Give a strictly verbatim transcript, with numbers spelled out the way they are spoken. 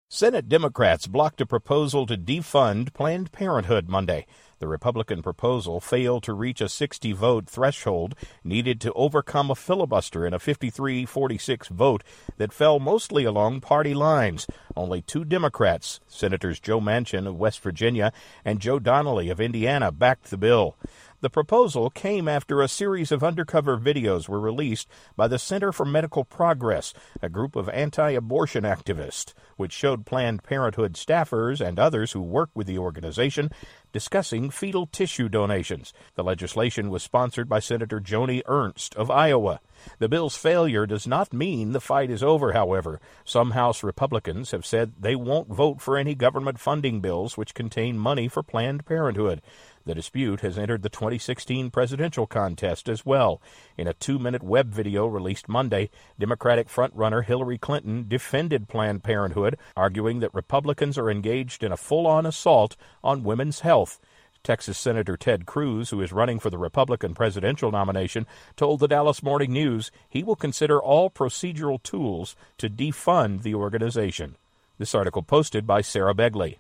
Senate Democrats blocked a proposal to defund Planned Parenthood Monday. The Republican proposal failed to reach a sixty-vote threshold needed to overcome a filibuster in a fifty-three forty-six vote that fell mostly along party lines. Only two Democrats, Senators Joe Manchin of West Virginia and Joe Donnelly of Indiana, backed the bill. The proposal came after a series of undercover videos were released by the Center for Medical Progress, a group of anti-abortion activists, which showed Planned Parenthood staffers and others who work with the organization discussing fetal tissue donations. The legislation was sponsored by Senator Joni Ernst of Iowa. The bill's failure does not mean the fight is over, however. Some House Republicans have said they won't vote for any government funding bills which contain money for Planned Parenthood. The dispute has entered the twenty sixteen presidential contest as well. In a two-minute web video released Monday, Democratic frontrunner Hillary Clinton defended Planned Parenthood, arguing that Republicans are engaged in a full-on assault on women's health. Texas Senator Ted Cruz, who is running for the Republican presidential nomination, told the Dallas Morning News he will consider all procedural tools to defund the organization. This article posted by Sarah Begley.